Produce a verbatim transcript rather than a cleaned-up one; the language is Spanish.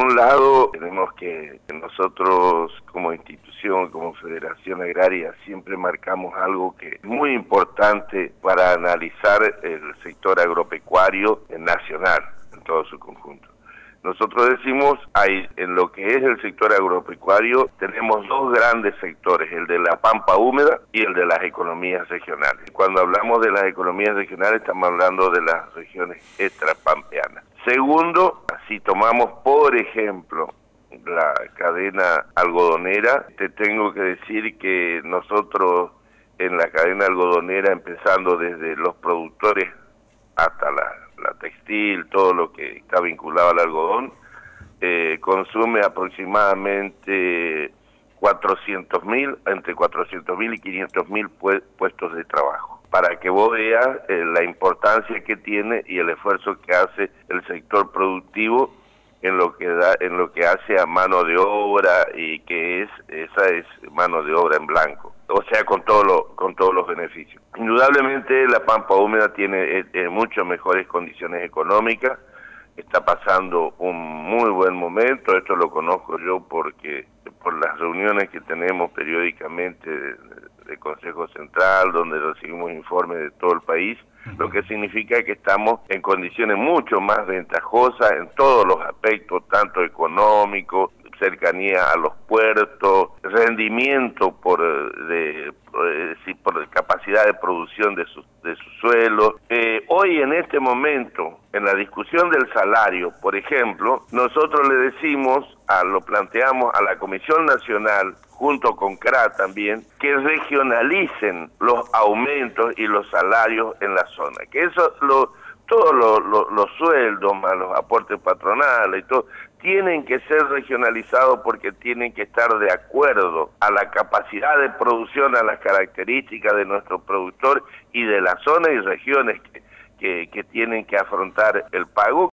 un lado, tenemos que nosotros como institución, como Federación Agraria, siempre marcamos algo que es muy importante para analizar el sector agropecuario nacional en todo su conjunto. Nosotros decimos, hay, en lo que es el sector agropecuario, tenemos dos grandes sectores, el de la pampa húmeda y el de las economías regionales. Cuando hablamos de las economías regionales, estamos hablando de las regiones extrapampeanas. Segundo, si tomamos, por ejemplo, la cadena algodonera, te tengo que decir que nosotros en la cadena algodonera, empezando desde los productores hasta la, la textil, todo lo que está vinculado al algodón, eh, consume aproximadamente cuatrocientos mil, entre cuatrocientos mil y quinientos mil puestos de trabajo, para que vos veas eh, la importancia que tiene y el esfuerzo que hace el sector productivo en lo que da, en lo que hace a mano de obra, y que es esa es mano de obra en blanco, o sea, con todo lo, con todos los beneficios. Indudablemente la pampa húmeda tiene eh, eh, mucho mejores condiciones económicas, está pasando un muy buen momento, esto lo conozco yo porque por las reuniones que tenemos periódicamente de, de Consejo Central, donde recibimos informes de todo el país, lo que significa que estamos en condiciones mucho más ventajosas en todos los aspectos, tanto económico, cercanía a los puertos, rendimiento por de, por capacidad de producción de sus de su suelo. Eh, hoy en este momento, en la discusión del salario, por ejemplo, nosotros le decimos, a, lo planteamos a la Comisión Nacional, junto con C R A también, que regionalicen los aumentos y los salarios en la zona, que eso lo todos lo, lo, los sueldos más los aportes patronales y todo tienen que ser regionalizados porque tienen que estar de acuerdo a la capacidad de producción, a las características de nuestro productor y de las zonas y regiones que, que, que tienen que afrontar el pago.